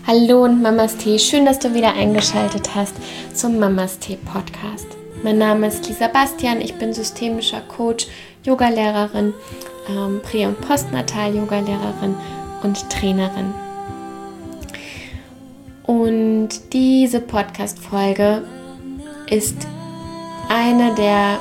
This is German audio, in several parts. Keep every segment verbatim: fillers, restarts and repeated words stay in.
Hallo und Mamas Tee, schön, dass du wieder eingeschaltet hast zum Mamas Tee Podcast. Mein Name ist Lisa Bastian, ich bin systemischer Coach, Yogalehrerin, ähm, Prä- und Postnatal-Yogalehrerin und Trainerin. Und diese Podcast-Folge ist eine der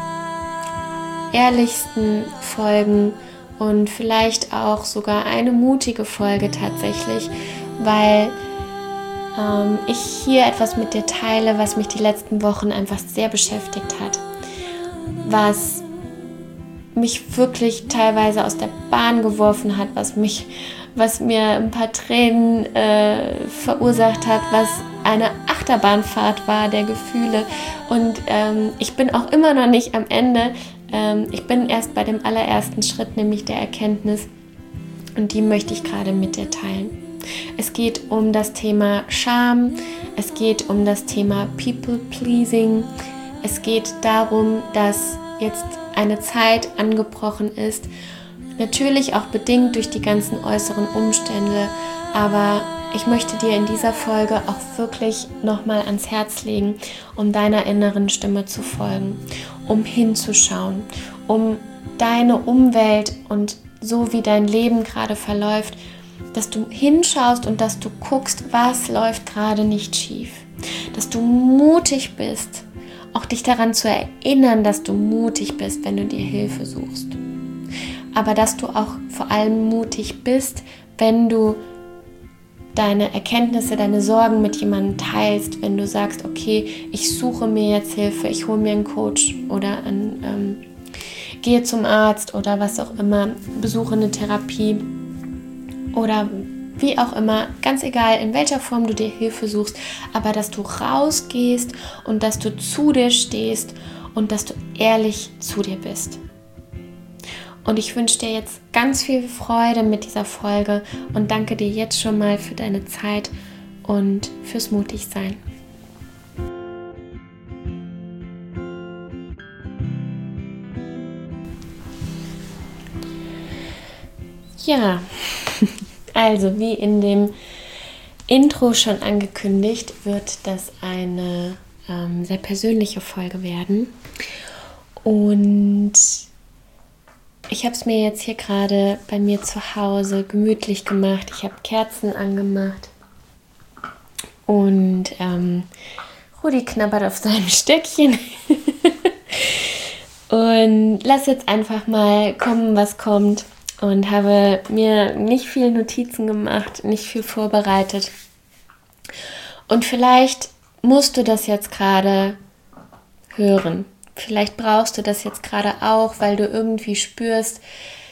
ehrlichsten Folgen und vielleicht auch sogar eine mutige Folge tatsächlich, weil ähm, ich hier etwas mit dir teile, was mich die letzten Wochen einfach sehr beschäftigt hat, was mich wirklich teilweise aus der Bahn geworfen hat, was mich, was mir ein paar Tränen äh, verursacht hat, was eine Achterbahnfahrt war der Gefühle und ähm, ich bin auch immer noch nicht am Ende. Ähm, ich bin erst bei dem allerersten Schritt, nämlich der Erkenntnis, und die möchte ich gerade mit dir teilen. Es geht um das Thema Scham, es geht um das Thema People-Pleasing, es geht darum, dass jetzt eine Zeit angebrochen ist, natürlich auch bedingt durch die ganzen äußeren Umstände, aber ich möchte dir in dieser Folge auch wirklich nochmal ans Herz legen, um deiner inneren Stimme zu folgen, um hinzuschauen, um deine Umwelt und so wie dein Leben gerade verläuft, dass du hinschaust und dass du guckst, was läuft gerade nicht schief. Dass du mutig bist, auch dich daran zu erinnern, dass du mutig bist, wenn du dir Hilfe suchst. Aber dass du auch vor allem mutig bist, wenn du deine Erkenntnisse, deine Sorgen mit jemandem teilst, wenn du sagst, okay, ich suche mir jetzt Hilfe, ich hole mir einen Coach oder einen, ähm, gehe zum Arzt oder was auch immer, besuche eine Therapie. Oder wie auch immer, ganz egal, in welcher Form du dir Hilfe suchst, aber dass du rausgehst und dass du zu dir stehst und dass du ehrlich zu dir bist. Und ich wünsche dir jetzt ganz viel Freude mit dieser Folge und danke dir jetzt schon mal für deine Zeit und fürs Mutigsein. Ja, also wie in dem Intro schon angekündigt, wird das eine ähm, sehr persönliche Folge werden. Und ich habe es mir jetzt hier gerade bei mir zu Hause gemütlich gemacht. Ich habe Kerzen angemacht und ähm, Rudi knabbert auf seinem Stöckchen. Und lass jetzt einfach mal kommen, was kommt. Und habe mir nicht viel Notizen gemacht, nicht viel vorbereitet. Und vielleicht musst du das jetzt gerade hören. Vielleicht brauchst du das jetzt gerade auch, weil du irgendwie spürst,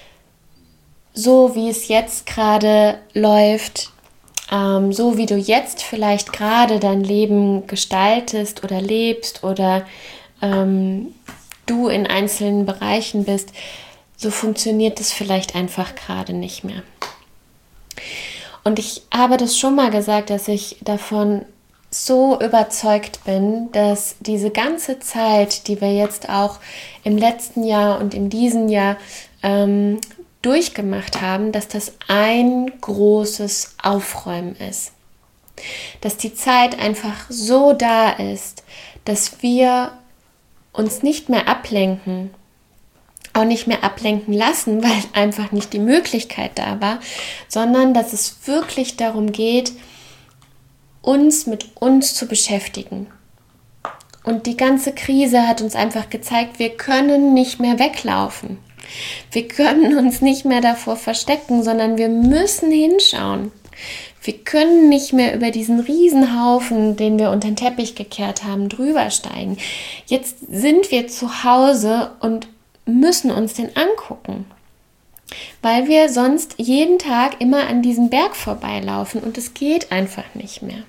so wie es jetzt gerade läuft, ähm, so wie du jetzt vielleicht gerade dein Leben gestaltest oder lebst oder ähm, du in einzelnen Bereichen bist, so funktioniert es vielleicht einfach gerade nicht mehr. Und ich habe das schon mal gesagt, dass ich davon so überzeugt bin, dass diese ganze Zeit, die wir jetzt auch im letzten Jahr und in diesem Jahr ähm, durchgemacht haben, dass das ein großes Aufräumen ist. Dass die Zeit einfach so da ist, dass wir uns nicht mehr ablenken, auch nicht mehr ablenken lassen, weil einfach nicht die Möglichkeit da war, sondern dass es wirklich darum geht, uns mit uns zu beschäftigen. Und die ganze Krise hat uns einfach gezeigt, wir können nicht mehr weglaufen. Wir können uns nicht mehr davor verstecken, sondern wir müssen hinschauen. Wir können nicht mehr über diesen Riesenhaufen, den wir unter den Teppich gekehrt haben, drüber steigen. Jetzt sind wir zu Hause und müssen uns den angucken, weil wir sonst jeden Tag immer an diesem Berg vorbeilaufen und es geht einfach nicht mehr.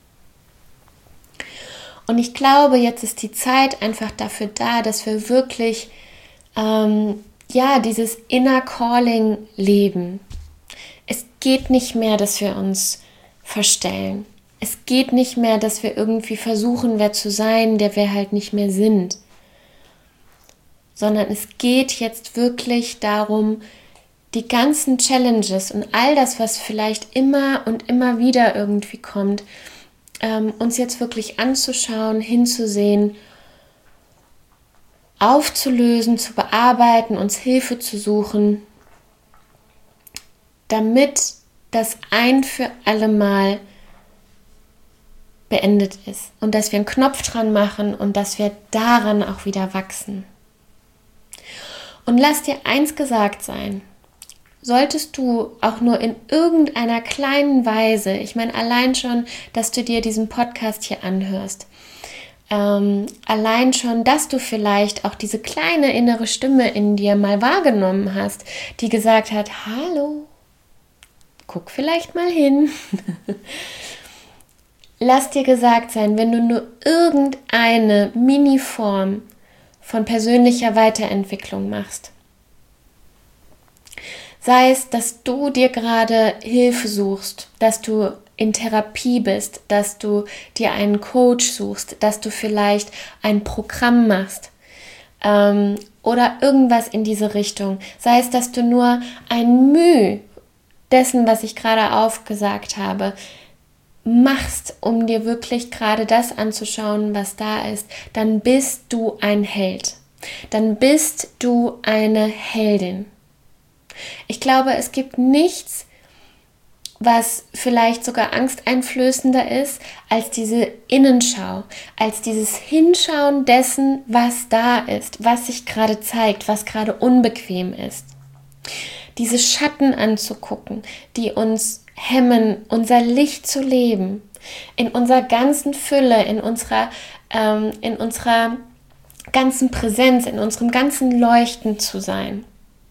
Und ich glaube, jetzt ist die Zeit einfach dafür da, dass wir wirklich ähm, ja, dieses Inner Calling leben. Es geht nicht mehr, dass wir uns verstellen. Es geht nicht mehr, dass wir irgendwie versuchen, wer zu sein, der wir halt nicht mehr sind. Sondern es geht jetzt wirklich darum, die ganzen Challenges und all das, was vielleicht immer und immer wieder irgendwie kommt, ähm, uns jetzt wirklich anzuschauen, hinzusehen, aufzulösen, zu bearbeiten, uns Hilfe zu suchen, damit das ein für alle Mal beendet ist und dass wir einen Knopf dran machen und dass wir daran auch wieder wachsen. Und lass dir eins gesagt sein, solltest du auch nur in irgendeiner kleinen Weise, ich meine allein schon, dass du dir diesen Podcast hier anhörst, ähm, allein schon, dass du vielleicht auch diese kleine innere Stimme in dir mal wahrgenommen hast, die gesagt hat, hallo, guck vielleicht mal hin. Lass dir gesagt sein, wenn du nur irgendeine Mini-Form von persönlicher Weiterentwicklung machst, sei es, dass du dir gerade Hilfe suchst, dass du in Therapie bist, dass du dir einen Coach suchst, dass du vielleicht ein Programm machst ähm, oder irgendwas in diese Richtung. Sei es, dass du nur ein Mühe dessen, was ich gerade aufgesagt habe, machst, um dir wirklich gerade das anzuschauen, was da ist, dann bist du ein Held. Dann bist du eine Heldin. Ich glaube, es gibt nichts, was vielleicht sogar angsteinflößender ist, als diese Innenschau, als dieses Hinschauen dessen, was da ist, was sich gerade zeigt, was gerade unbequem ist. Diese Schatten anzugucken, die uns hemmen, unser Licht zu leben, in unserer ganzen Fülle, in unserer, ähm, in unserer ganzen Präsenz, in unserem ganzen Leuchten zu sein.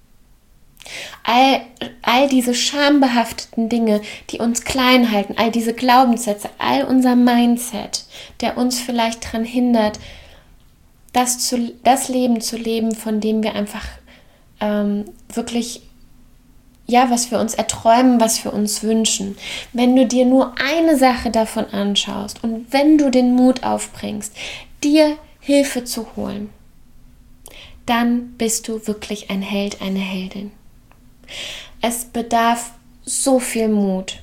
All, all diese schambehafteten Dinge, die uns klein halten, all diese Glaubenssätze, all unser Mindset, der uns vielleicht daran hindert, das, zu, das Leben zu leben, von dem wir einfach ähm, wirklich, ja, was wir uns erträumen, was wir uns wünschen. Wenn du dir nur eine Sache davon anschaust und wenn du den Mut aufbringst, dir Hilfe zu holen, dann bist du wirklich ein Held, eine Heldin. Es bedarf so viel Mut,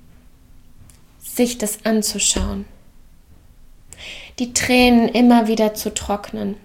sich das anzuschauen, die Tränen immer wieder zu trocknen,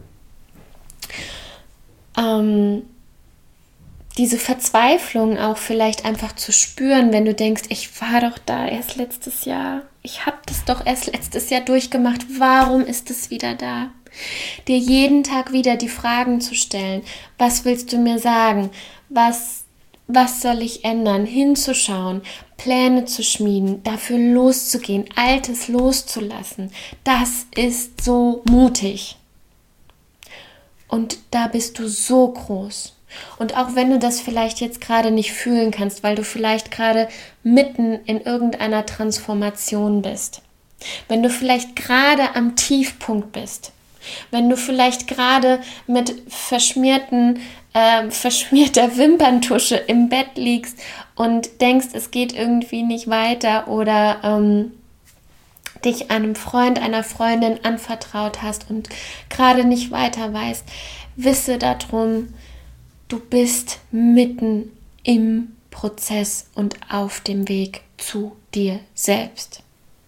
ähm, diese Verzweiflung auch vielleicht einfach zu spüren, wenn du denkst, ich war doch da erst letztes Jahr, ich habe das doch erst letztes Jahr durchgemacht, warum ist es wieder da? Dir jeden Tag wieder die Fragen zu stellen, was willst du mir sagen? Was, was soll ich ändern? Hinzuschauen, Pläne zu schmieden, dafür loszugehen, Altes loszulassen. Das ist so mutig. Und da bist du so groß. Und auch wenn du das vielleicht jetzt gerade nicht fühlen kannst, weil du vielleicht gerade mitten in irgendeiner Transformation bist, wenn du vielleicht gerade am Tiefpunkt bist, wenn du vielleicht gerade mit verschmierten, äh, verschmierter Wimperntusche im Bett liegst und denkst, es geht irgendwie nicht weiter oder ähm, dich einem Freund, einer Freundin anvertraut hast und gerade nicht weiter weißt, wisse darum, du bist mitten im Prozess und auf dem Weg zu dir selbst.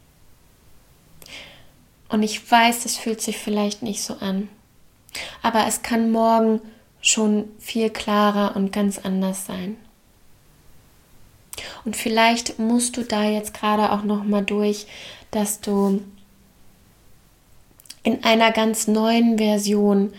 Und ich weiß, es fühlt sich vielleicht nicht so an, aber es kann morgen schon viel klarer und ganz anders sein. Und vielleicht musst du da jetzt gerade auch noch mal durch, dass du in einer ganz neuen Version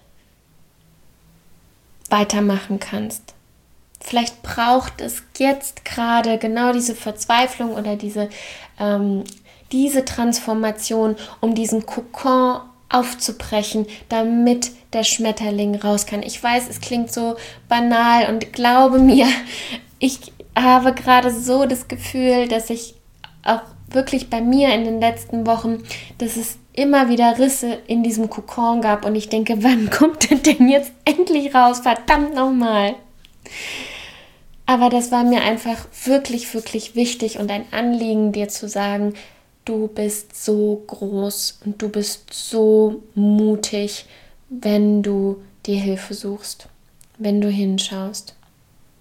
weitermachen kannst. Vielleicht braucht es jetzt gerade genau diese Verzweiflung oder diese ähm, diese Transformation, um diesen Kokon aufzubrechen, damit der Schmetterling raus kann. Ich weiß, es klingt so banal und glaube mir, ich habe gerade so das Gefühl, dass ich auch wirklich bei mir in den letzten Wochen, dass es immer wieder Risse in diesem Kokon gab und ich denke, wann kommt das denn jetzt endlich raus? Verdammt nochmal! Aber das war mir einfach wirklich, wirklich wichtig und ein Anliegen, dir zu sagen, du bist so groß und du bist so mutig, wenn du dir Hilfe suchst, wenn du hinschaust.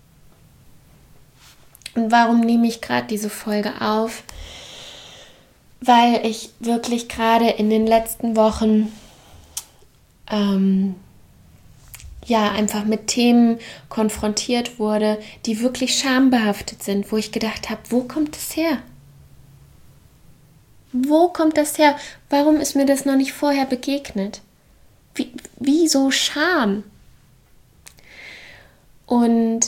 Und warum nehme ich gerade diese Folge auf? Weil ich wirklich gerade in den letzten Wochen ähm, ja einfach mit Themen konfrontiert wurde, die wirklich schambehaftet sind, wo ich gedacht habe, wo kommt das her? Wo kommt das her? Warum ist mir das noch nicht vorher begegnet? Wie, wieso Scham? Und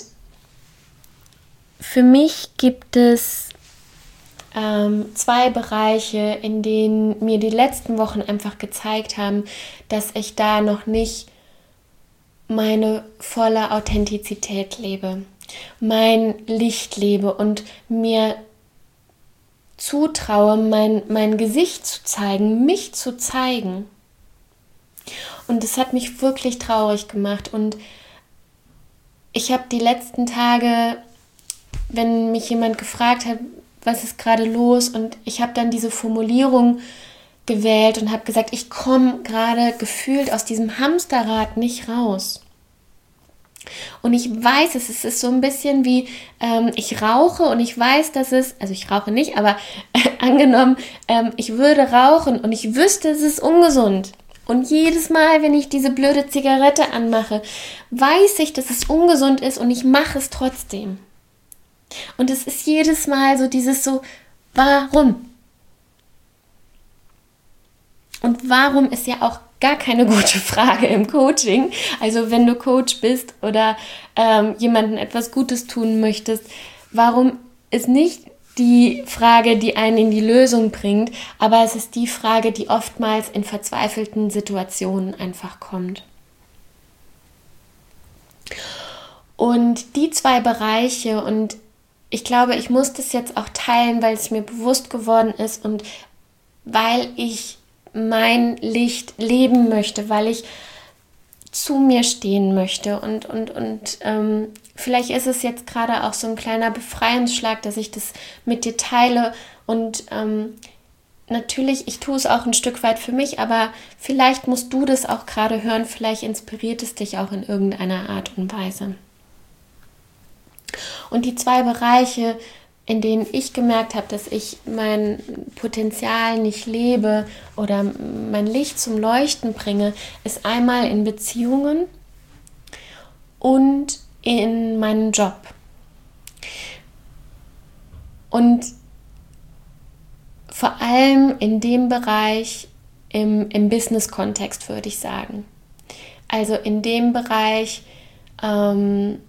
für mich gibt es ähm, zwei Bereiche, in denen mir die letzten Wochen einfach gezeigt haben, dass ich da noch nicht meine volle Authentizität lebe, mein Licht lebe und mir zutraue, mein, mein Gesicht zu zeigen, mich zu zeigen. Und das hat mich wirklich traurig gemacht. Und ich habe die letzten Tage, wenn mich jemand gefragt hat, was ist gerade los, und ich habe dann diese Formulierung gewählt und habe gesagt, ich komme gerade gefühlt aus diesem Hamsterrad nicht raus. Und ich weiß es, es ist so ein bisschen wie, ähm, ich rauche und ich weiß, dass es, also ich rauche nicht, aber äh, angenommen, ähm, ich würde rauchen und ich wüsste, es ist ungesund. Und jedes Mal, wenn ich diese blöde Zigarette anmache, weiß ich, dass es ungesund ist und ich mache es trotzdem. Und es ist jedes Mal so dieses so, warum? Und warum ist ja auch gar keine gute Frage im Coaching. Also wenn du Coach bist oder ähm, jemandem etwas Gutes tun möchtest, warum ist nicht die Frage, die einen in die Lösung bringt, aber es ist die Frage, die oftmals in verzweifelten Situationen einfach kommt. Und die zwei Bereiche, und ich glaube, ich muss das jetzt auch teilen, weil es mir bewusst geworden ist und weil ich mein Licht leben möchte, weil ich zu mir stehen möchte und, und, und ähm, vielleicht ist es jetzt gerade auch so ein kleiner Befreiungsschlag, dass ich das mit dir teile und ähm, natürlich, ich tue es auch ein Stück weit für mich, aber vielleicht musst du das auch gerade hören, vielleicht inspiriert es dich auch in irgendeiner Art und Weise. Und die zwei Bereiche, in denen ich gemerkt habe, dass ich mein Potenzial nicht lebe oder mein Licht zum Leuchten bringe, ist einmal in Beziehungen und in meinem Job. Und vor allem in dem Bereich im, im Business-Kontext, würde ich sagen. Also in dem Bereich, ähm,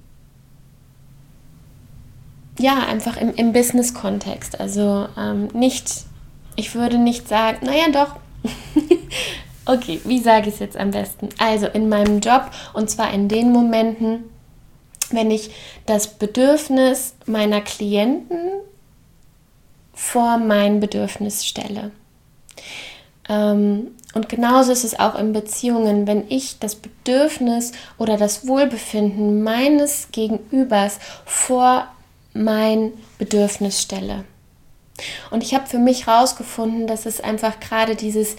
ja, einfach im, im Business-Kontext. Also ähm, nicht, ich würde nicht sagen, naja doch, okay, wie sage ich es jetzt am besten? Also in meinem Job, und zwar in den Momenten, wenn ich das Bedürfnis meiner Klienten vor mein Bedürfnis stelle. Ähm, und genauso ist es auch in Beziehungen, wenn ich das Bedürfnis oder das Wohlbefinden meines Gegenübers vor mein Bedürfnis stelle. Und ich habe für mich herausgefunden, dass es einfach gerade dieses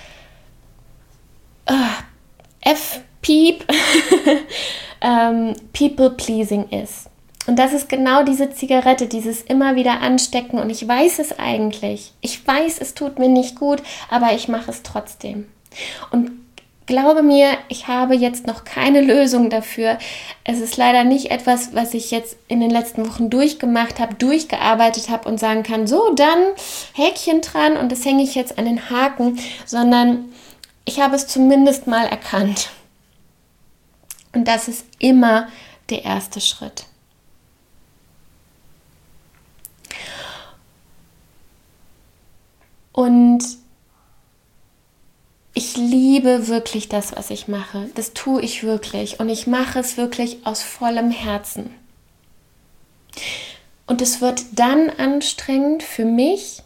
uh, F-Piep ähm, People-Pleasing ist. Und das ist genau diese Zigarette, dieses immer wieder anstecken. Und ich weiß es eigentlich. Ich weiß, es tut mir nicht gut, aber ich mache es trotzdem. Und glaube mir, ich habe jetzt noch keine Lösung dafür. Es ist leider nicht etwas, was ich jetzt in den letzten Wochen durchgemacht habe, durchgearbeitet habe und sagen kann, so, dann Häkchen dran und das hänge ich jetzt an den Haken, sondern ich habe es zumindest mal erkannt. Und das ist immer der erste Schritt. Und ich liebe wirklich das, was ich mache. Das tue ich wirklich. Und ich mache es wirklich aus vollem Herzen. Und es wird dann anstrengend für mich,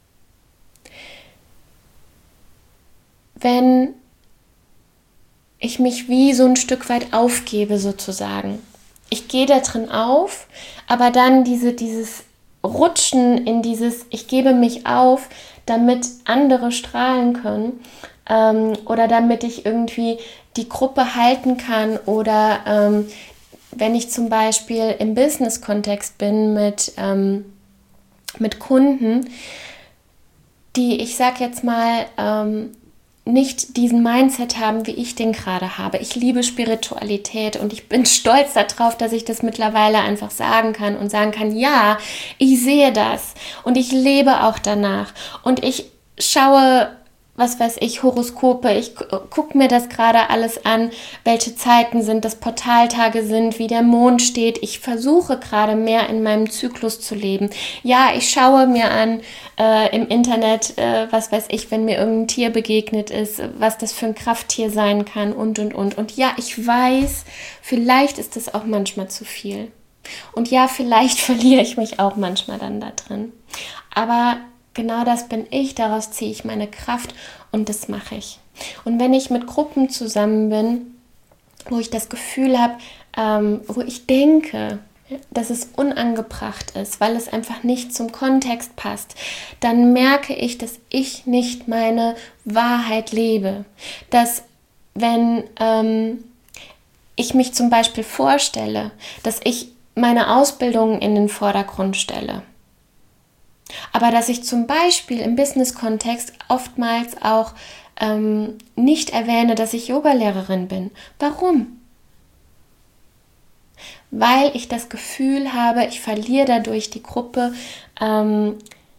wenn ich mich wie so ein Stück weit aufgebe sozusagen. Ich gehe da drin auf, aber dann diese, dieses Rutschen in dieses, ich gebe mich auf, damit andere strahlen können ähm, oder damit ich irgendwie die Gruppe halten kann oder ähm, wenn ich zum Beispiel im Business-Kontext bin mit, ähm, mit Kunden, die, ich sag jetzt mal, ähm, nicht diesen Mindset haben, wie ich den gerade habe. Ich liebe Spiritualität und ich bin stolz darauf, dass ich das mittlerweile einfach sagen kann und sagen kann, ja, ich sehe das und ich lebe auch danach und ich schaue, was weiß ich, Horoskope, ich gucke mir das gerade alles an, welche Zeiten sind, das Portaltage sind, wie der Mond steht. Ich versuche gerade mehr in meinem Zyklus zu leben. Ja, ich schaue mir an äh, im Internet, äh, was weiß ich, wenn mir irgendein Tier begegnet ist, was das für ein Krafttier sein kann und, und, und. Und ja, ich weiß, vielleicht ist das auch manchmal zu viel. Und ja, vielleicht verliere ich mich auch manchmal dann da drin. Aber genau das bin ich, daraus ziehe ich meine Kraft und das mache ich. Und wenn ich mit Gruppen zusammen bin, wo ich das Gefühl habe, ähm, wo ich denke, dass es unangebracht ist, weil es einfach nicht zum Kontext passt, dann merke ich, dass ich nicht meine Wahrheit lebe. Dass wenn ähm, ich mich zum Beispiel vorstelle, dass ich meine Ausbildung in den Vordergrund stelle, aber dass ich zum Beispiel im Business-Kontext oftmals auch ähm, nicht erwähne, dass ich Yogalehrerin bin. Warum? Weil ich das Gefühl habe, ich verliere dadurch die Gruppe ähm,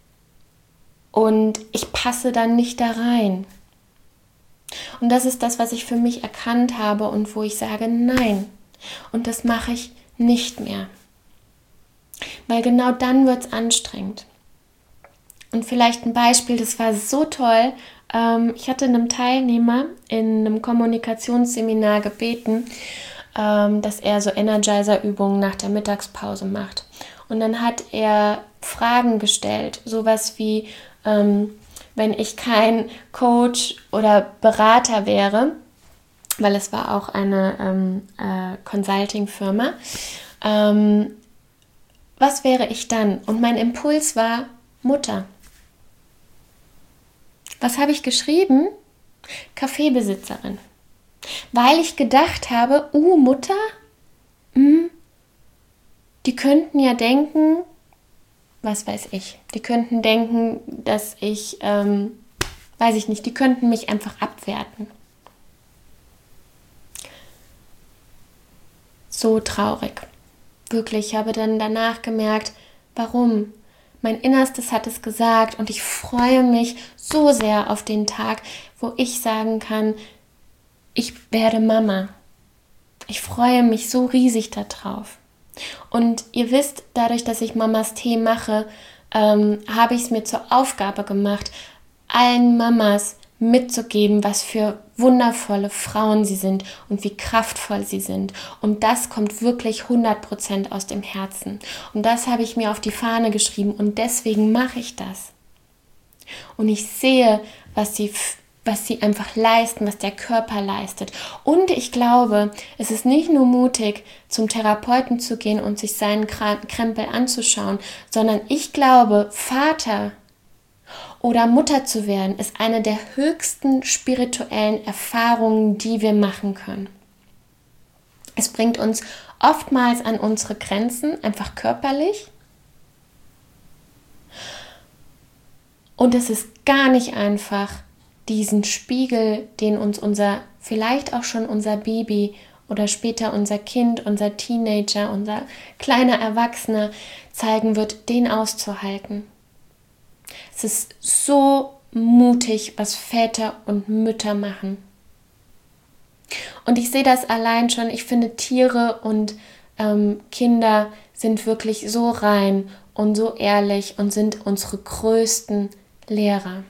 und ich passe dann nicht da rein. Und das ist das, was ich für mich erkannt habe und wo ich sage, nein. Und das mache ich nicht mehr. Weil genau dann wird es anstrengend. Und vielleicht ein Beispiel, das war so toll. Ähm, ich hatte einem Teilnehmer in einem Kommunikationsseminar gebeten, ähm, dass er so Energizer-Übungen nach der Mittagspause macht. Und dann hat er Fragen gestellt, sowas wie, ähm, wenn ich kein Coach oder Berater wäre, weil es war auch eine ähm, äh, Consulting-Firma, ähm, was wäre ich dann? Und mein Impuls war Mutter. Was habe ich geschrieben? Kaffeebesitzerin. Weil ich gedacht habe, uh, Mutter, mh, die könnten ja denken, was weiß ich, die könnten denken, dass ich, ähm, weiß ich nicht, die könnten mich einfach abwerten. So traurig. Wirklich, ich habe dann danach gemerkt, warum? Mein Innerstes hat es gesagt und ich freue mich so sehr auf den Tag, wo ich sagen kann, ich werde Mama. Ich freue mich so riesig darauf. Und ihr wisst, dadurch, dass ich Mamas Tee mache, ähm, habe ich es mir zur Aufgabe gemacht, allen Mamas mitzugeben, was für wundervolle Frauen sie sind und wie kraftvoll sie sind. Und das kommt wirklich hundert Prozent aus dem Herzen. Und das habe ich mir auf die Fahne geschrieben und deswegen mache ich das. Und ich sehe, was sie, was sie einfach leisten, was der Körper leistet. Und ich glaube, es ist nicht nur mutig, zum Therapeuten zu gehen und sich seinen Krempel anzuschauen, sondern ich glaube, Vater oder Mutter zu werden, ist eine der höchsten spirituellen Erfahrungen, die wir machen können. Es bringt uns oftmals an unsere Grenzen, einfach körperlich. Und es ist gar nicht einfach, diesen Spiegel, den uns unser, vielleicht auch schon unser Baby oder später unser Kind, unser Teenager, unser kleiner Erwachsener zeigen wird, den auszuhalten. Es ist so mutig, was Väter und Mütter machen. Und ich sehe das allein schon. Ich finde, Tiere und ähm, Kinder sind wirklich so rein und so ehrlich und sind unsere größten Lehrer.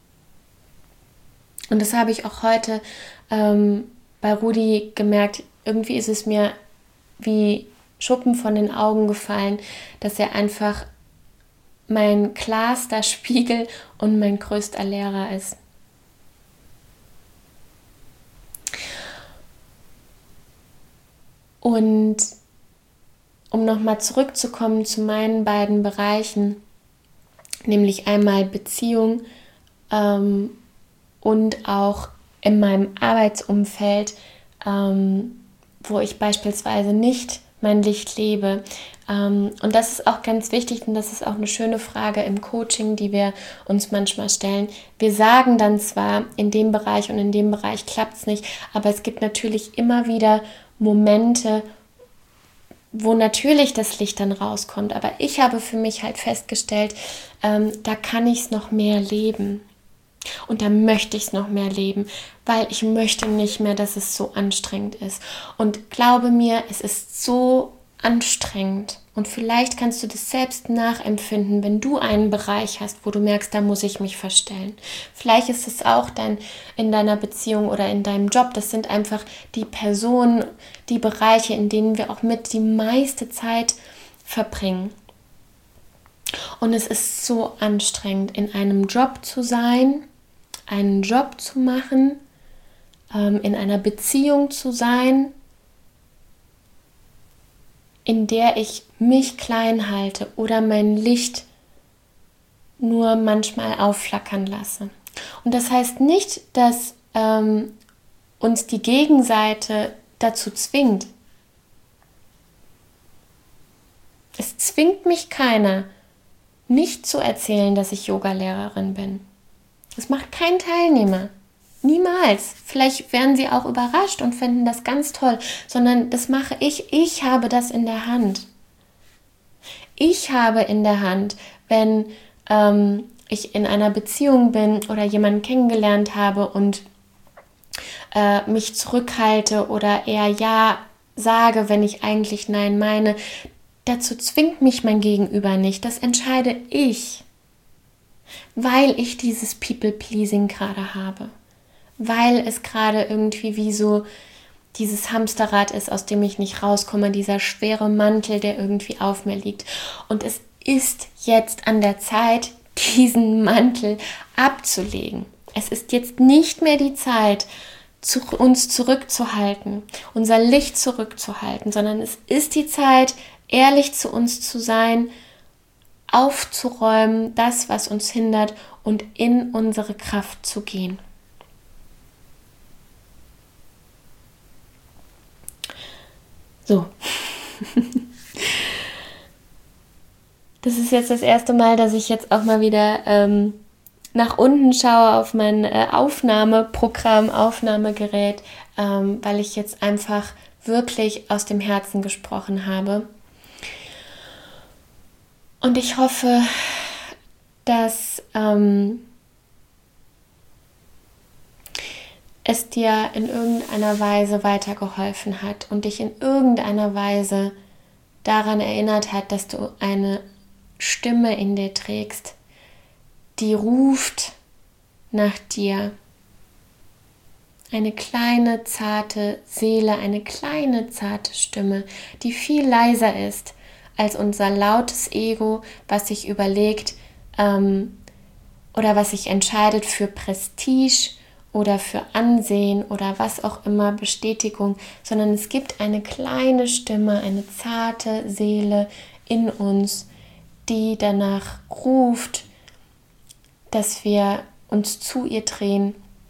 Und das habe ich auch heute ähm, bei Rudi gemerkt. Irgendwie ist es mir wie Schuppen von den Augen gefallen, dass er einfach mein klarster Spiegel und mein größter Lehrer ist. Und um nochmal zurückzukommen zu meinen beiden Bereichen, nämlich einmal Beziehung ähm, und auch in meinem Arbeitsumfeld, ähm, wo ich beispielsweise nicht mein Licht lebe. Ähm, und das ist auch ganz wichtig und das ist auch eine schöne Frage im Coaching, die wir uns manchmal stellen. Wir sagen dann zwar, in dem Bereich und in dem Bereich klappt es nicht, aber es gibt natürlich immer wieder Momente, wo natürlich das Licht dann rauskommt. Aber ich habe für mich halt festgestellt, ähm, da kann ich es noch mehr leben. Und da möchte ich es noch mehr leben, weil ich möchte nicht mehr, dass es so anstrengend ist. Und glaube mir, es ist so anstrengend. Und vielleicht kannst du das selbst nachempfinden, wenn du einen Bereich hast, wo du merkst, da muss ich mich verstellen. Vielleicht ist es auch dann in deiner Beziehung oder in deinem Job. Das sind einfach die Personen, die Bereiche, in denen wir auch mit die meiste Zeit verbringen. Und es ist so anstrengend, in einem Job zu sein, einen Job zu machen, ähm, in einer Beziehung zu sein, in der ich mich klein halte oder mein Licht nur manchmal aufflackern lasse. Und das heißt nicht, dass ähm, uns die Gegenseite dazu zwingt. Es zwingt mich keiner, nicht zu erzählen, dass ich Yogalehrerin bin. Das macht kein Teilnehmer. Niemals. Vielleicht werden sie auch überrascht und finden das ganz toll, sondern das mache ich. Ich habe das in der Hand. Ich habe in der Hand, wenn ähm, ich in einer Beziehung bin oder jemanden kennengelernt habe und äh, mich zurückhalte oder eher Ja sage, wenn ich eigentlich Nein meine. Dazu zwingt mich mein Gegenüber nicht. Das entscheide ich, weil ich dieses People-Pleasing gerade habe. Weil es gerade irgendwie wie so dieses Hamsterrad ist, aus dem ich nicht rauskomme, dieser schwere Mantel, der irgendwie auf mir liegt. Und es ist jetzt an der Zeit, diesen Mantel abzulegen. Es ist jetzt nicht mehr die Zeit, zu, uns zurückzuhalten, unser Licht zurückzuhalten, sondern es ist die Zeit, ehrlich zu uns zu sein, aufzuräumen, das, was uns hindert und in unsere Kraft zu gehen. So. Das ist jetzt das erste Mal, dass ich jetzt auch mal wieder ähm, nach unten schaue auf mein äh, Aufnahmeprogramm, Aufnahmegerät, ähm, weil ich jetzt einfach wirklich aus dem Herzen gesprochen habe. Und ich hoffe, dass ähm, es dir in irgendeiner Weise weitergeholfen hat und dich in irgendeiner Weise daran erinnert hat, dass du eine Stimme in dir trägst, die ruft nach dir. Eine kleine, zarte Seele, eine kleine, zarte Stimme, die viel leiser ist als unser lautes Ego, was sich überlegt ähm, oder was sich entscheidet für Prestige oder für Ansehen oder was auch immer, Bestätigung, sondern es gibt eine kleine Stimme, eine zarte Seele in uns, die danach ruft, dass wir uns zu ihr drehen,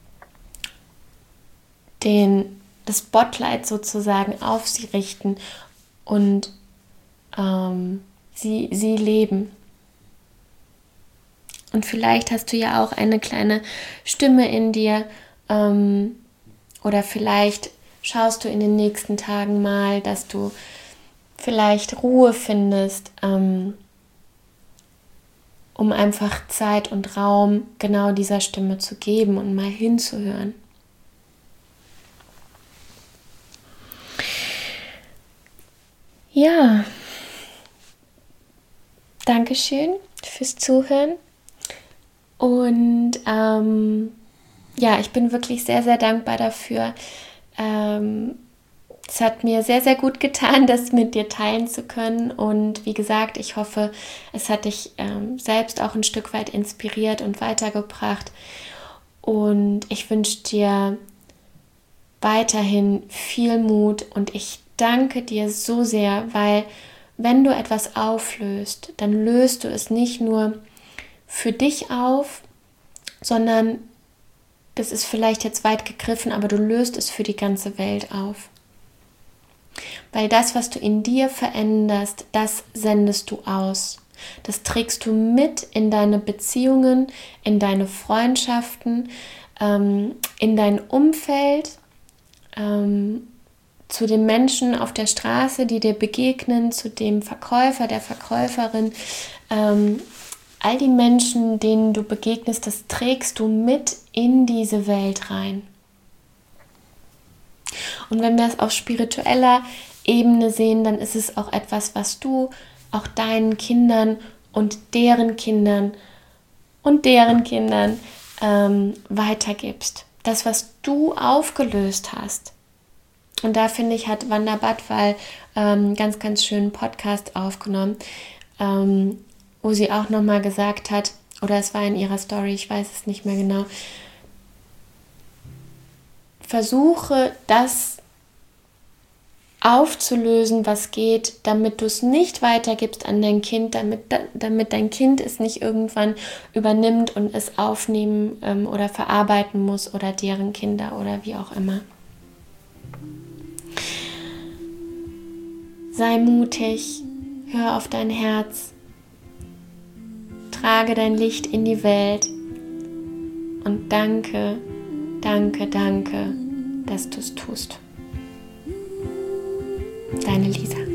den, das Spotlight sozusagen auf sie richten und ähm, sie, sie leben. Und vielleicht hast du ja auch eine kleine Stimme in dir ähm, oder vielleicht schaust du in den nächsten Tagen mal, dass du vielleicht Ruhe findest, ähm, um einfach Zeit und Raum genau dieser Stimme zu geben und mal hinzuhören. Ja, Dankeschön fürs Zuhören. Und ähm, ja, ich bin wirklich sehr, sehr dankbar dafür. Ähm, es hat mir sehr, sehr gut getan, das mit dir teilen zu können. Und wie gesagt, ich hoffe, es hat dich ähm, selbst auch ein Stück weit inspiriert und weitergebracht. Und ich wünsche dir weiterhin viel Mut und ich danke dir so sehr, weil wenn du etwas auflöst, dann löst du es nicht nur für dich auf, sondern das ist vielleicht jetzt weit gegriffen, aber du löst es für die ganze Welt auf. Weil das, was du in dir veränderst, das sendest du aus. Das trägst du mit in deine Beziehungen, in deine Freundschaften, ähm, in dein Umfeld, ähm, zu den Menschen auf der Straße, die dir begegnen, zu dem Verkäufer, der Verkäuferin. Ähm, all die Menschen, denen du begegnest, das trägst du mit in diese Welt rein. Und wenn wir es auf spiritueller Ebene sehen, dann ist es auch etwas, was du auch deinen Kindern und deren Kindern und deren Kindern ähm, weitergibst. Das, was du aufgelöst hast. Und da finde ich, hat Wanda Badwal ähm, ganz, ganz schönen Podcast aufgenommen, ähm, wo sie auch nochmal gesagt hat, oder es war in ihrer Story, ich weiß es nicht mehr genau, versuche das aufzulösen, was geht, damit du es nicht weitergibst an dein Kind, damit, damit dein Kind es nicht irgendwann übernimmt und es aufnehmen ähm, oder verarbeiten muss oder deren Kinder oder wie auch immer. Sei mutig, hör auf dein Herz, trage dein Licht in die Welt und danke, danke, danke, dass du es tust. Deine Lisa.